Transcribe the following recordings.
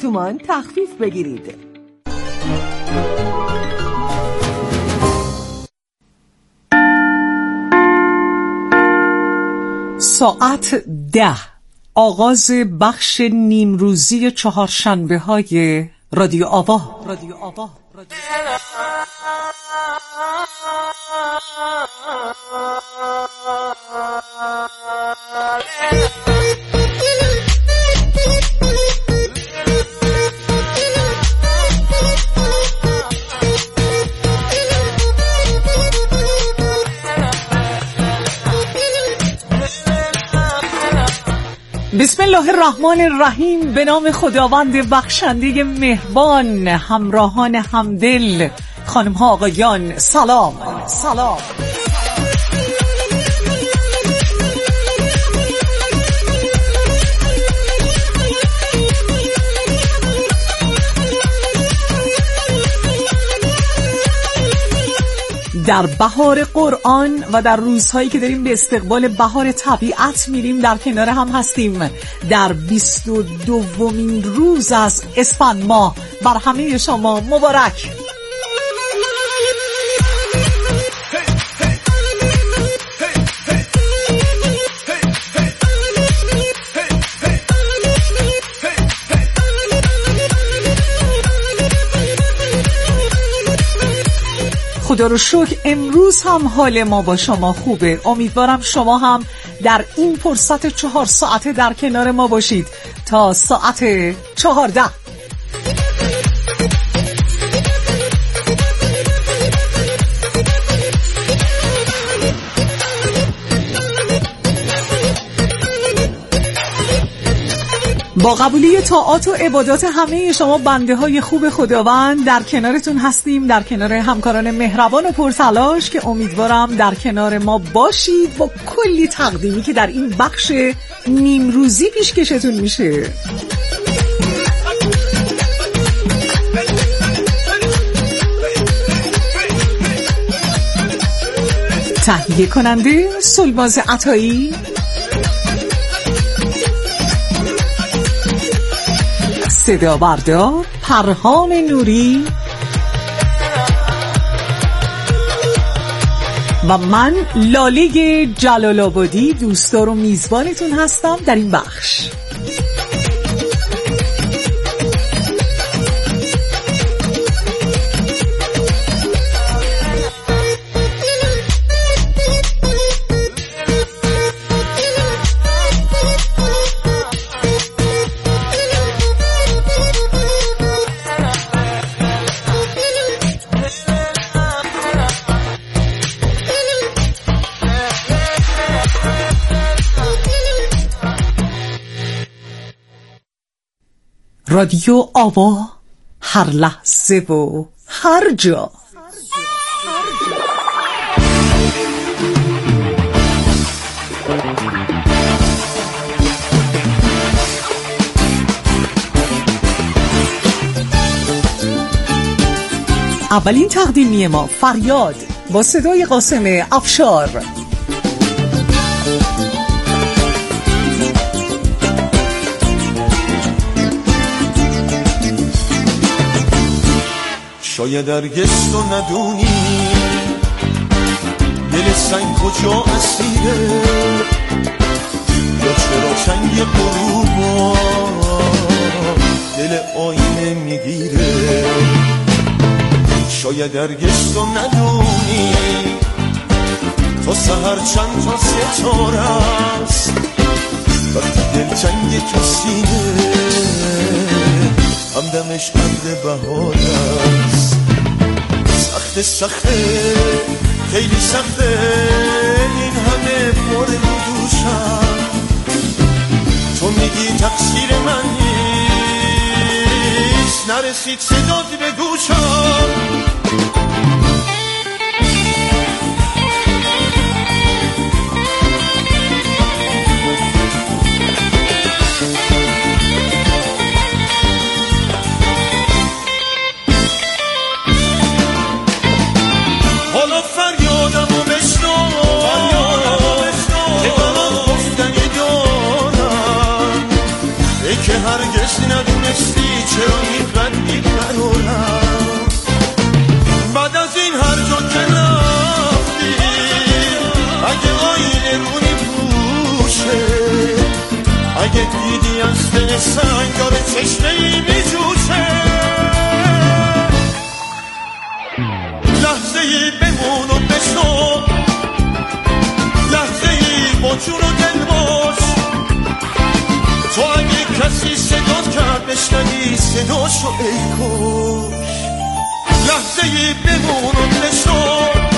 تومان تخفیف بگیرید. ساعت 10 آغاز بخش نیمروزی چهارشنبه های رادیو آوا. بسم الله الرحمن الرحیم. به نام خداوند بخشنده مهربان. همراهان همدل، خانم ها آقایان، سلام. در بهار قرآن و در روزهایی که داریم به استقبال بهار طبیعت میریم در کنار هم هستیم. در 22مین روز از اسفند ماه بر همه شما مبارک. خدا رو شکر امروز هم حال ما با شما خوبه. امیدوارم شما هم در این فرصت 4 ساعته در کنار ما باشید تا ساعت 14. با قبولی طاعات و عبادات همه شما بنده های خوب خداوند در کنارتون هستیم، در کنار همکاران مهربان و پرتلاش که امیدوارم در کنار ما باشید با کلی تقدیمی که در این بخش نیمروزی پیشکشتون میشه. تهیه کننده سلماز عطایی، صدا بردار پرهام نوری و من لاله جلال آبادی دوستدار و میزبانتون هستم در این بخش. رادیو آوا، هر لحظه و هر جا. اولین تقدیمی ما فریاد با صدای قاسم افشار. شاید هرگز تو ندونی دل سنگ کجا اسیره، یا چرا چنگ غروبا دل آینه میگیره. شاید هرگز تو ندونی تا سحر چند تا ستاره است، وقتی دل چنگ کسیه همدمش عبر بهار است. سخته خیلی سخته این همه بار رو دوشم، تو میگی تقصیر من نیست، نرسید صدات به گوشم. هرگز ندونستی چه صداشو ای کاش لحظه‌ای بمون و بشو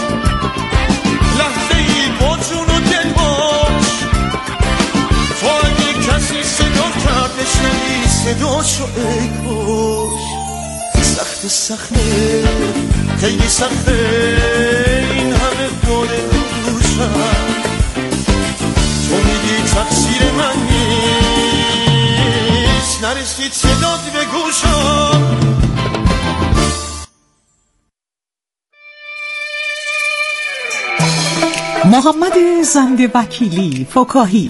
لحظه‌ای با جون و دل باش تو اگه کسی صدا کرد بشنوی صداشو ای کاش سخته خیلی سخته این همه بار دوشم تو میگی تقصیر من نیست نرسید صدات به گوشم محمد زنده وکیلی فکاهی.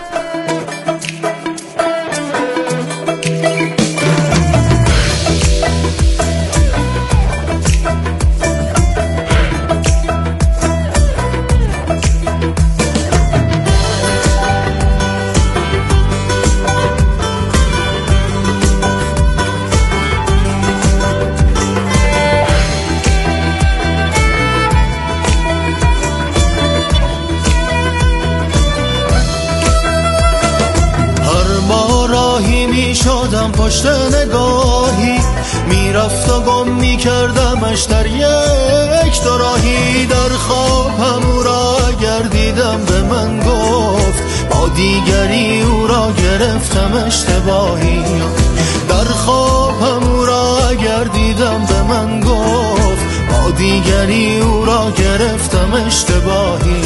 شدم پشت نگاهی میرفت و گم میکردمش در یک دو راهی در خوابم او را گردیدم به من گفت با دیگری او را گرفتم اشتباهی در خوابم او را گردیدم به من گفت با دیگری او را گرفتم اشتباهی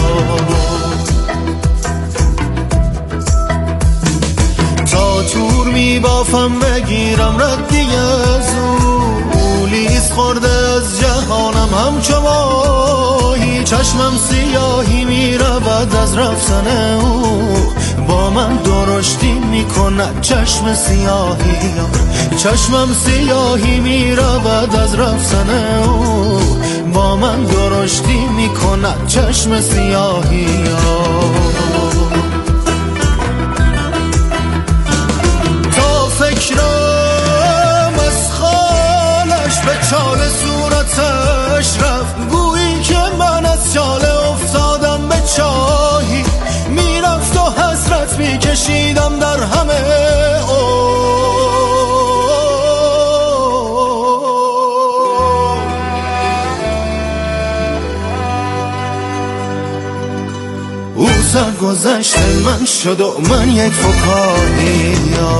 تور میبافم بگیرم ردی از او لیز خورده از جهانم همچو ماهی چشمم سیاهی میرود از رفتن او با من درشتی میکند چشم سیاهی چشمم سیاهی میرود از رفتن او با من درشتی میکند چشم سیاهی فکرم از خالش به چال صورتش رفت گویی که من از چاله افتادم به چاهی میرفت و حسرت میکشیدم در همه او سرگذشت من شد و من یک فکاهی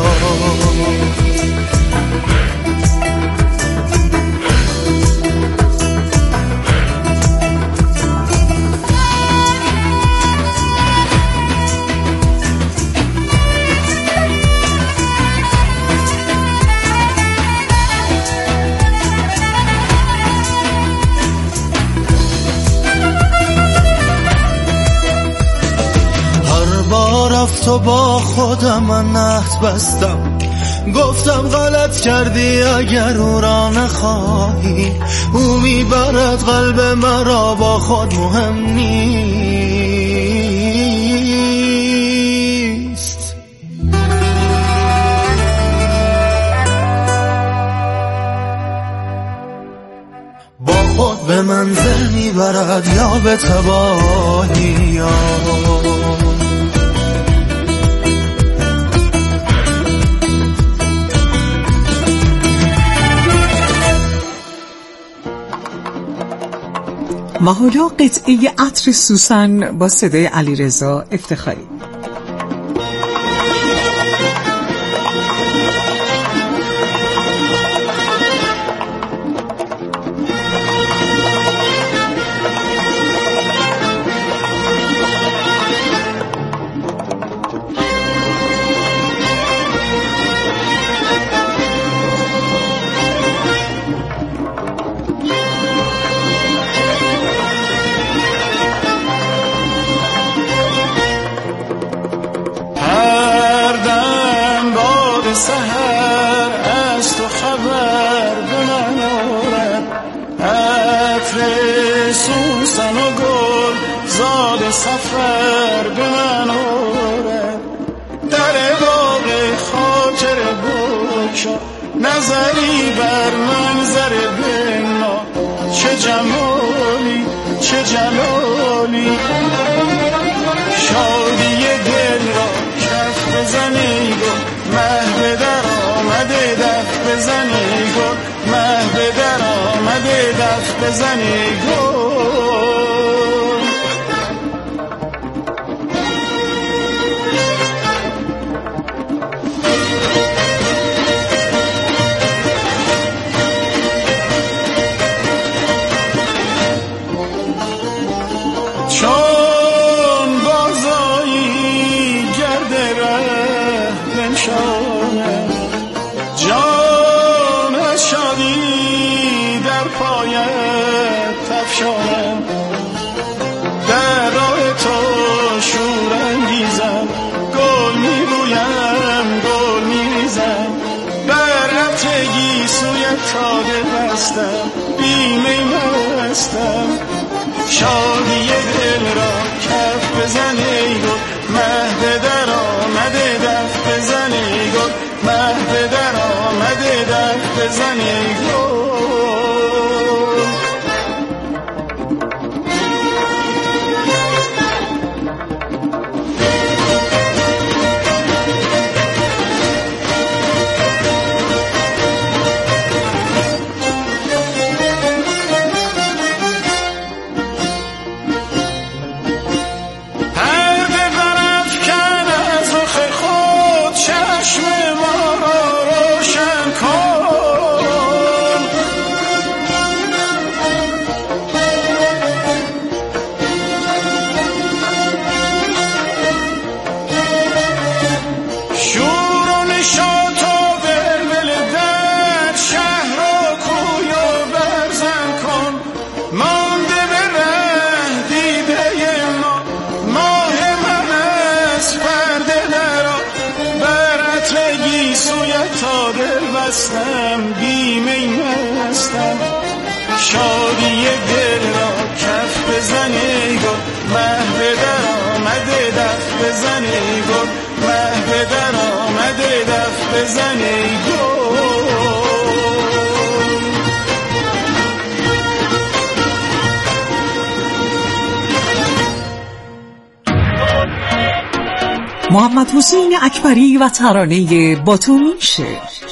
رفت و با خودم من عهد بستم گفتم غلط کردی اگر او را نخواهی او میبرد قلب مرا با خود مهم نیست با خود به منزل میبرد یا به تباهی و حالا قطعه عطر سوسن با صدای علیرضا افتخاری. سحر از تو خبر به من آورد عطر سوسن و گل زاد سفر به من آورد در باغ خاطر بکشا نظری بر منظر بنا چه جمالی چه جلالی شادی دل را کف بزنی و مه به در آمد آمده دف بزنی گل، مهد در آمده دف بزنی گل. چون بازایی گرد ره بنشانه، جان از شادی در پایت تفشانه، در راه تو شور انگیزم، گل میبویم گل میریزم، بر رفتگی سویت تاده بستم، بیمه مستم، شادی دل را کف بزن ای گل، مهد در آمده دف بزن ای گل، مهد در آمده دف بزن ای گل. بیمه مستم، شادی دل را کف بزن ای گل، مهد در آمده دف بزن ای گل، مهد در آمده دف بزن ای گل. محمد حسین اکبری و ترانه با تو میشه.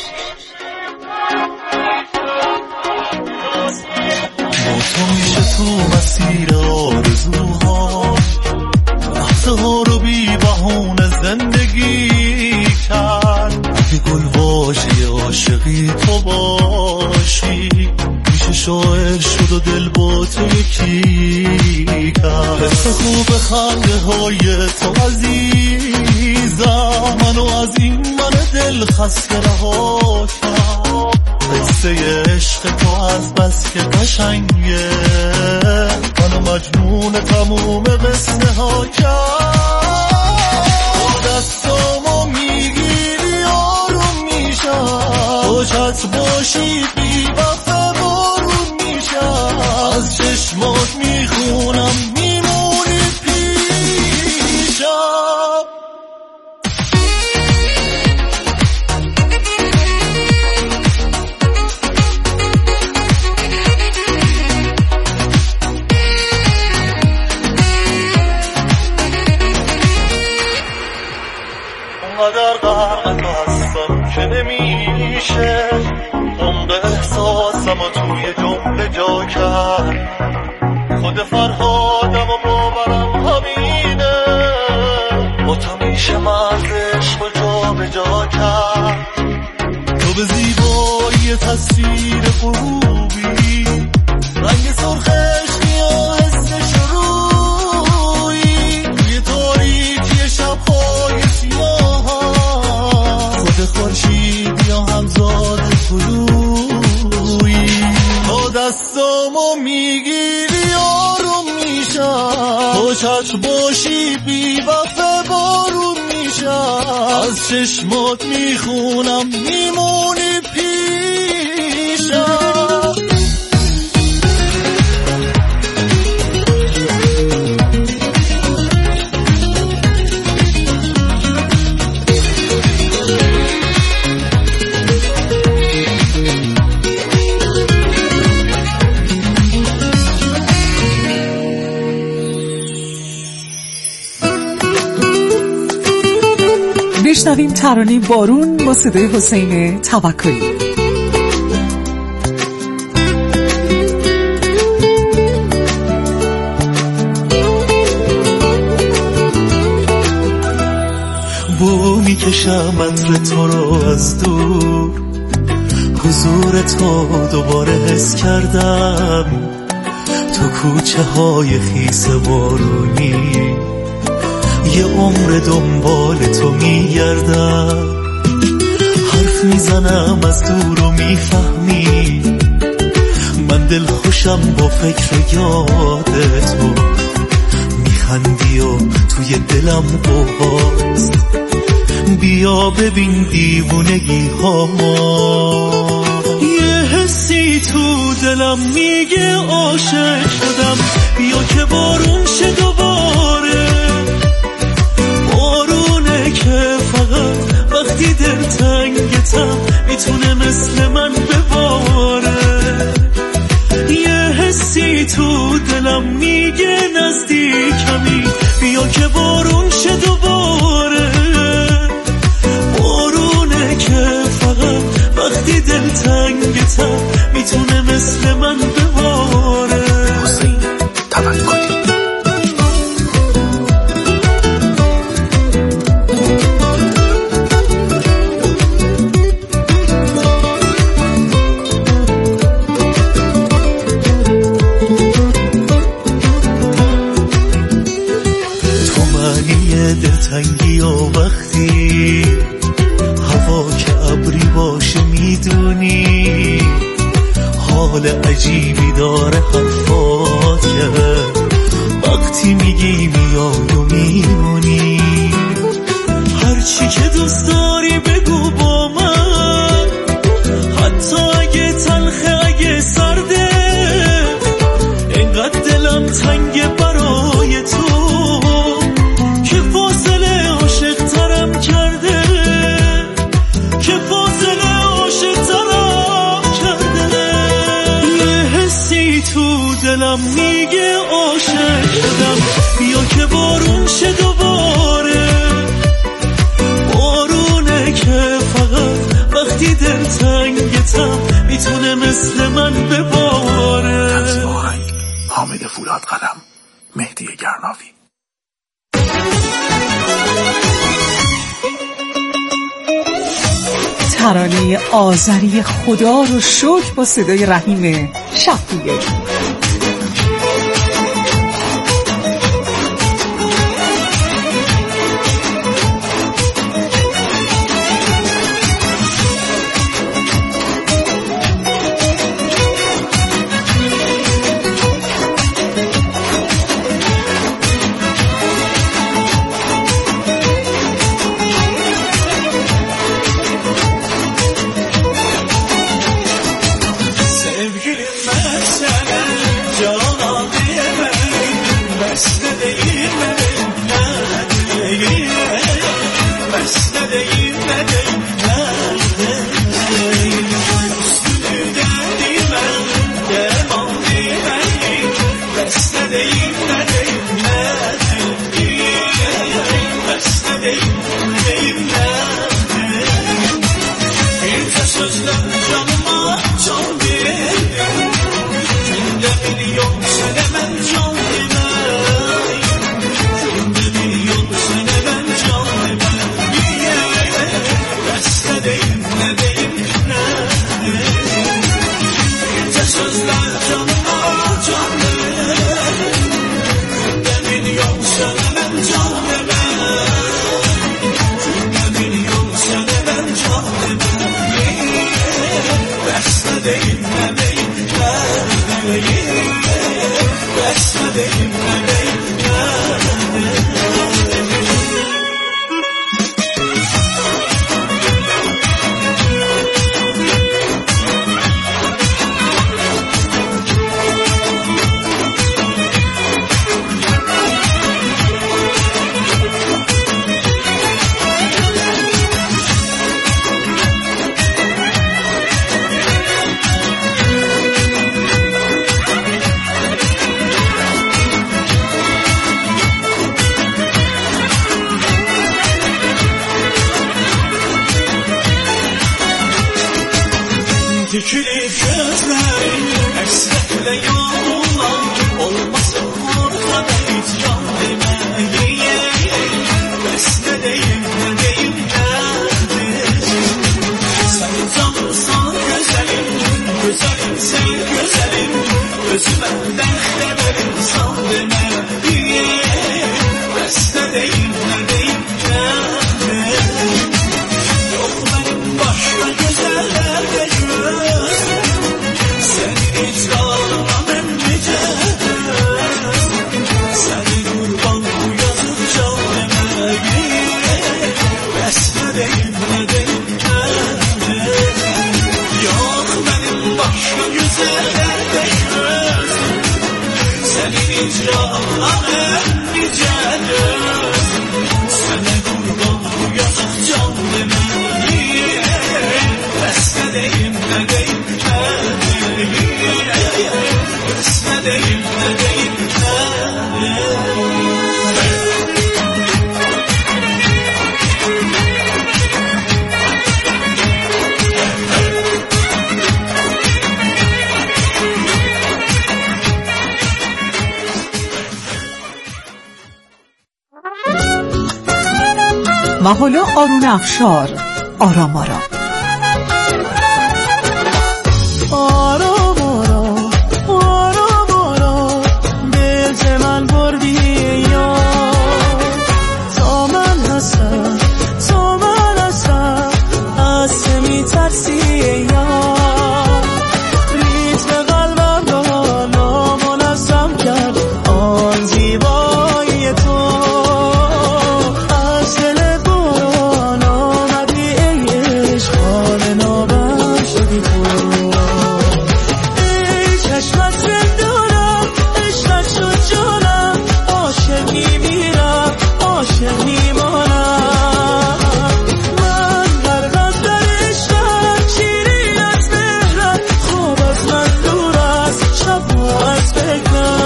تو میشه تو مسیر آرزوها، لحظه ها رو بی بهونه زندگی کرد، اگه گل واژه عاشقی تو باشی، میشه شاعر شد و دل با تو یکی کرد. حس خوب خنده های تو عزیزم، منو از این من دل خسته رها کرد. قصه عشق تو از بس که قشنگه، منو مجنون تموم قصه ها کرد. دستامو میگیری آروم میشم، تو چت باشی بی وقت بارون میشم، از چشمات میخونم میمونی پیشم. اونقدر غرق تو هستم که نمیشه عمق احساسم و توی جمله جا کرد. خود فرهادم و باورم همینه، با تو میشه مرز عشق و جا به جا کرد. تو به زیبایی تصویر غروبی، رنگ سرخش یا حس شروعی، توی تاریکی شبهای سیاه، خود خورشید یا همزاد طلوعی. تا دستامو میگیری آروم میشم، تو چتر باشی بی وقت بارون میشم، از چشمات میخونم میمونی پیشم. میشنویم ترانه بارون با صدای حسین توکلی. بو میکشم عطر تو رو از دور، حضور تو دوباره حس کردم، تو کوچه های خیس بارونی یه عمر دنبال تو میگردم، حرف میزنم از دور و میفهمی من دل خوشم با فکر یاد تو، میخندی و توی دلم قوهاست، بیا ببین دیوونگی ها، یه حسی تو دلم میگه عاشق شدم، بیا که بارون شه دوباره، بارونه که فقط وقتی دلتنگتم میتونه مثل من بباره، یه حسی تو دلم میگه نزدیکمی، بیا که بارون شه دوباره، بارونه که فقط وقتی دلتنگتم میتونه مثل من بباره. حسین توکلی. دلتنگی و وقتی هوا که ابری باشه میدونی حال عجیبی داره حرفات که وقتی میگی میای و میمونی، هرچی که دوست داری بگو با من، حتی اگه تلخه اگه سرده، اینقدر دلم تنگه برای تو که فاصله عاشق ترم کرده، که فاصله عاشق ترم کرده، یه حسی تو دلم میگه عاشق شدم، بیا که بارون شه دوباره، بارونه که فقط وقتی دلتنگتم میتونه مثل من بباره. تنظیم آهنگ حامد فولاد قلم، مهدی گرناوی. ترانه آذری خدا رو شکر با صدای رحیم شفیعی. Dikilip gözlerin esnekle yollar olmasın ortada hiç can demeyi. Esnedeyim nedeyim geldim. Sen cansan güzelim, güzelim sen güzelim. Özüme dehte ver insan demeyi. Esnedeyim nedeyim geldim. Yok benim başka güzellerde göz. Seni icrana ben mücadele. Seni kurban bu yazık can demeyi. Esnedeyim nedeyim geldim. Yok benim başka güzellerde göz. Seni icrana ben mücadele. Seni kurban bu yazık can demeyi. Esnedeyim nedeyim geldim. Esnedeyim nedeyim geldim. و حالا آرون افشار آرام آرام. آرام آرام آرام آرام دل من بردی یار. تا من هستم از تو میترسی یار. ریتم قلبم را نامنظم کرد آن زیبایی تو. از دل بران آمدی ای عشق حال نابم شدی تو. ای چشمت زندانم عشقت شد جانم. عاشق میمیرم عاشق میمانم. من غرقم در عشقت شیرین از مهرت. خواب از من دور است شب از فکرم.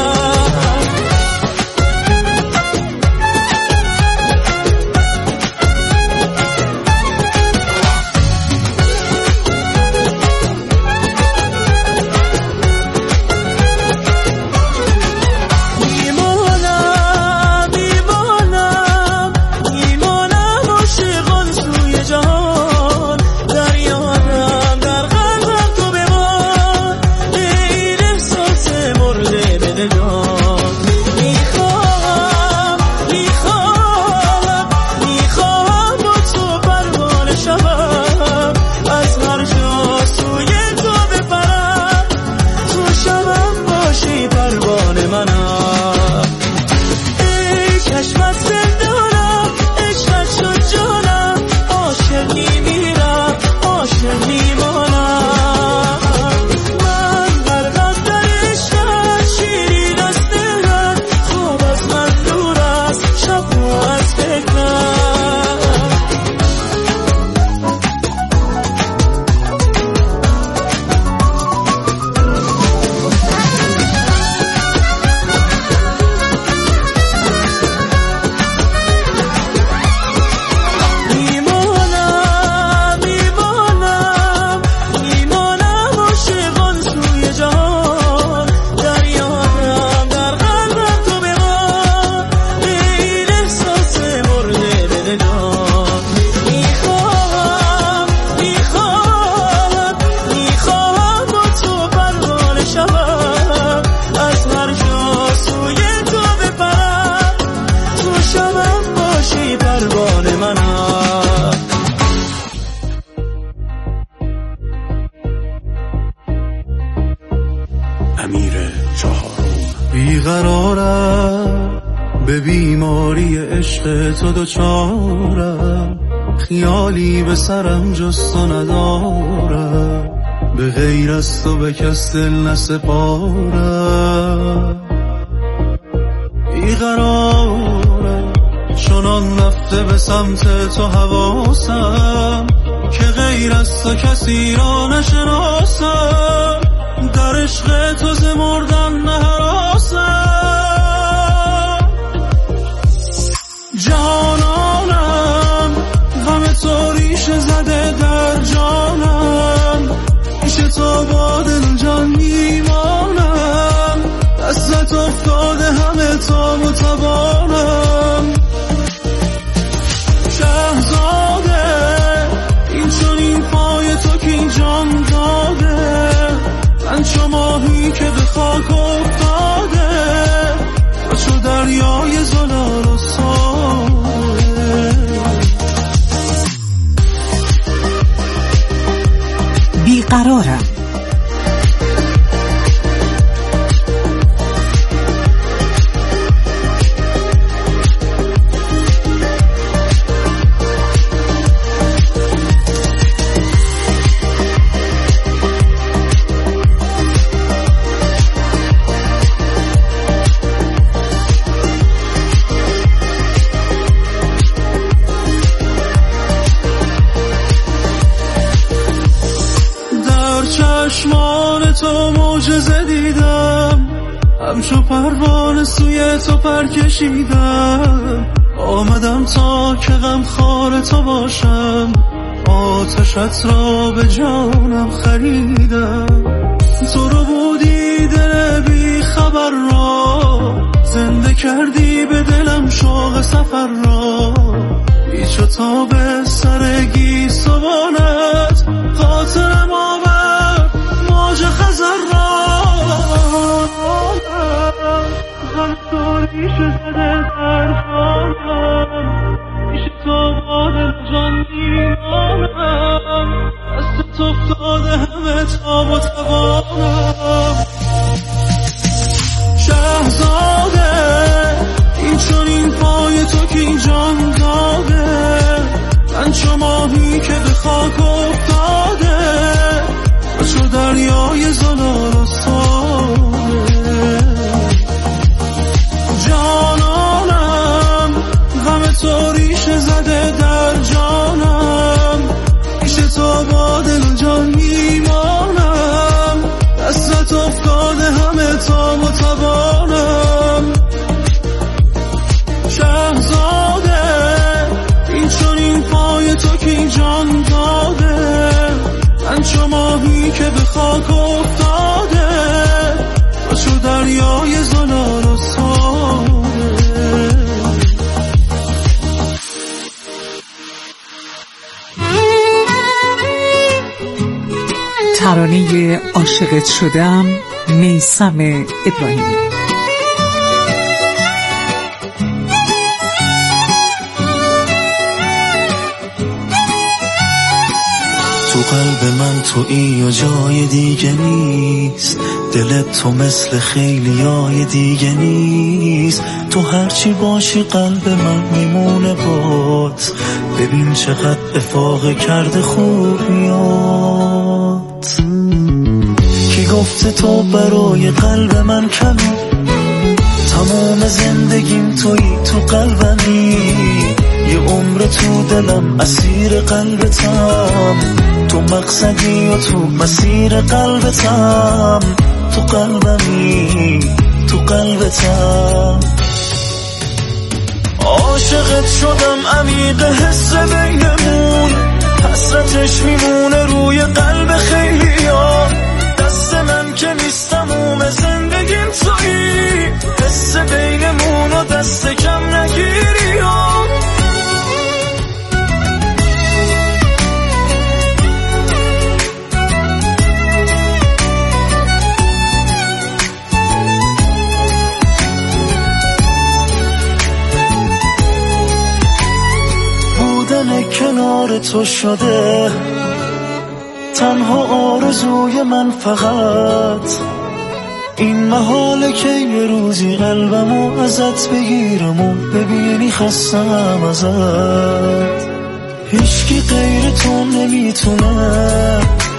میمانم عاشقان سوی جهان. در یادم در قلبم تو بمان. این احساس مرده به دلم. میخواهم با تو پروانه شوم. از هر جا سوی تو بپرم. تو شبم باشی پروانه منم. ای چشمت زندانم عشقت شد جانم. عاشق میمیرم عاشق میمانم. من غرقم در عشقت شیرین از مهرت. خواب از من دور است شب از فکرم. میمانم عاشقان سوی جهان. در یادم در قلبم تو بمان. این احساس مرده به دلم. میخواهم با تو پروانه شوم. از هر جا سوی تو بپرم. تو شبم باشی پروانه منم. امیر چهارم. بیقرارم به بیماری عشق تو دوچارم. خیالی به سرم جز تو ندارم. به غیر از تو به کس دل نسپارم. بیقرارم چنان رفته به سمت تو حواسم که غیر از تو کسی را نشناسم. در عشق تو ز مردن نهراسم. جانانم غم تو ریشه زده در جانم. توانم. شهزاده این چون این پای تو که این جان داده، من چو ماهی که به خاک افتاده، و چو دریای زلال و ساده. بیقرارم. چشمان تو معجزه دیدم، همچو پروانه سوی تو پر کشیدم. آمدم تا که غمخوار تو باشم، آتشت را به جانم خریدم. تو رو بودی دل بی خبر را، زنده کردی به دلم شوق سفر را. بیچ و تاب سر گیسوانت خاطرم آورد موج خزر را. غم تو ریشه زده در جانم، پیش تو با دل جان میمانم. دست تو افتاده همه تاب و توانم. شهزاده این چون این پای تو که این جان داده، من چو ماهی که به خاک افتاده، و چو دریای زلال و ساده. جانانم غم تو ریشه زده در جانم، پیش تو با دل و جان میمانم. دستت افتاده همه تام و توانم. شهزاده این چون این پای تو که این جان داده، من چو ماهی که به خاک افتاده، و چو دریای زلال و ساده. ترانه عاشقت شدم، میثم ابراهیمی. تو قلب من تویی و جای دیگه نیست، دلت تو مثل خیلیای دیگه نیست. تو هرچی باشی قلب من میمونه بات، ببین چقدر افاقه کرده خوبیات. کی گفته تو برای قلب من کمی، تمام زندگیم تویی تو قلبمی. یه عمر تو دلم اسیر قلبتم، تو مقصدی و تو مسیر قلبتم. تو قلبمی تو قلبتم. عاشقت شدم عمیق حس بینمون، حسرتش میمونه روی قلب خیلیا. دست من که نیستم اوم زندگیم تویی، حس بینمون و دست کم نگیری ها. کنار تو شده تنها آرزوی من، فقط این محاله که یه روزی قلبمو ازت بگیرم و ببینی خستم ازت. هیچکی غیر تو نمیتونه